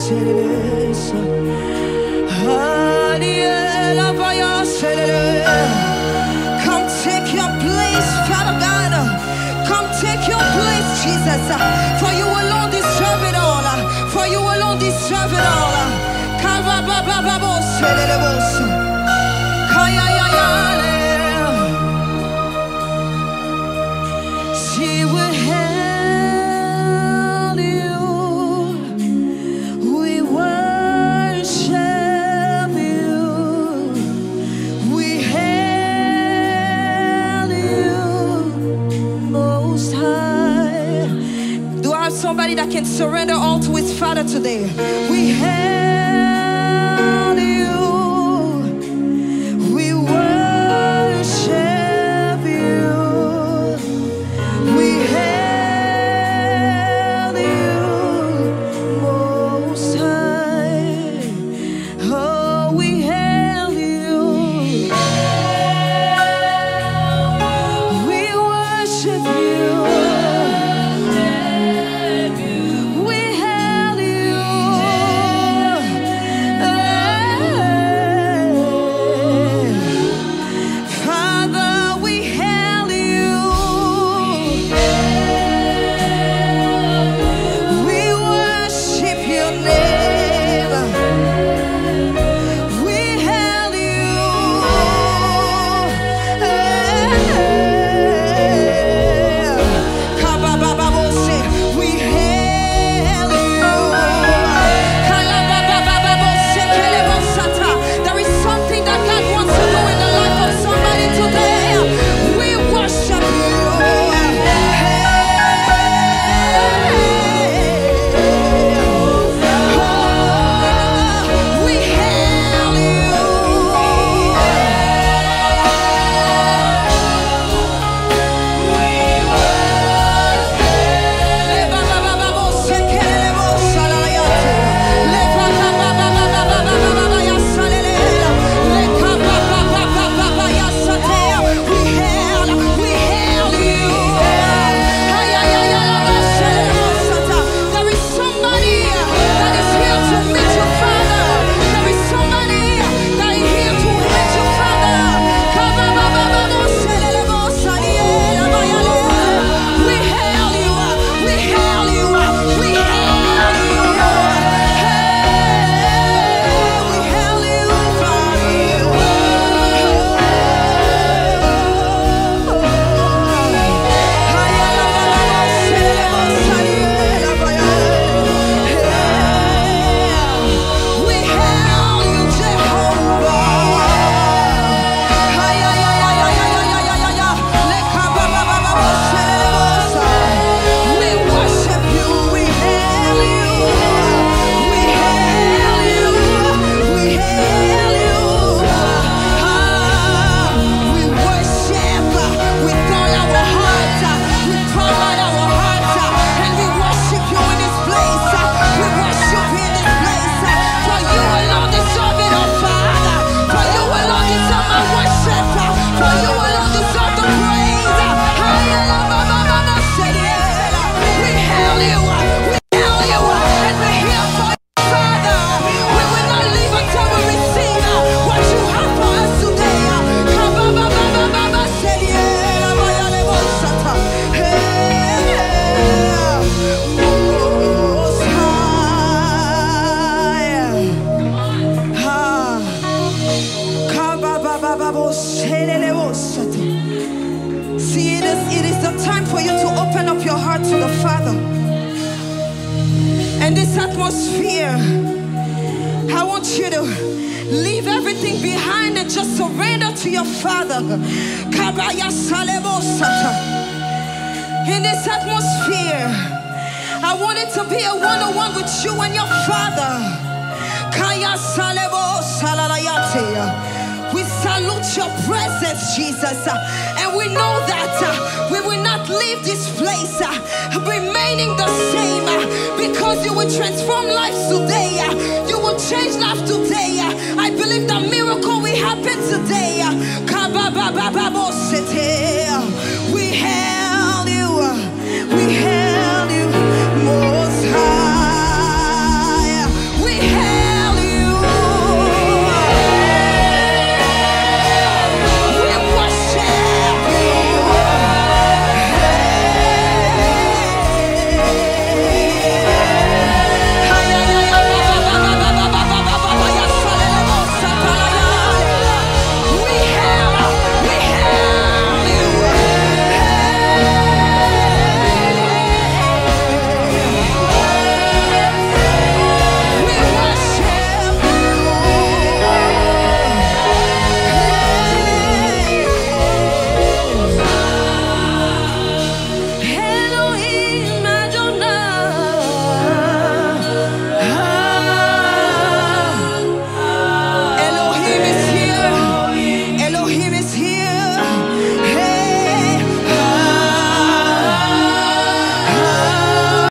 Come take your place, Father God. Come take your place, Jesus. For you alone deserve it all. For you alone deserve it all. She will hail you. We worship you. We hail you, Most High. Do I have somebody that can surrender all to his Father today? We hail you. We worship you. We hail you, Most High. Oh, we hail you. We worship you. We hail you. Father, we hail you. We worship your name. We hail you. Kababababose, we hail you. Kalababababose, kelebosata. There is something that God wants to do in the life of somebody today. We worship you. We hail you. There is somebody that is here to meet your Father. There is somebody that is here to meet your Father. We hail you. We hail you. We hail you. We hail you, we hail you, Jehovah. We worship you. We hail you. We hail you. We hail you. We worship with all our heart. We pour out our heart and we worship you in this place. We worship you in this place. For you alone deserve it, oh Father. For you alone deserve my worship. For you alone deserve the praise. We hail you. We hail you. And we're here for you, Father. We will not leave until we receive what you have for us today. See, it is the time for you to open up your heart to the Father. And this atmosphere, I want you to leave everything behind and just surrender to your Father. In this atmosphere, I want it to be a one-on-one with you and your Father. We salute your presence, Jesus, and we know that we will not leave this place remaining the same, because you will transform lives today. You will change life today. I believe the miracle will happen today.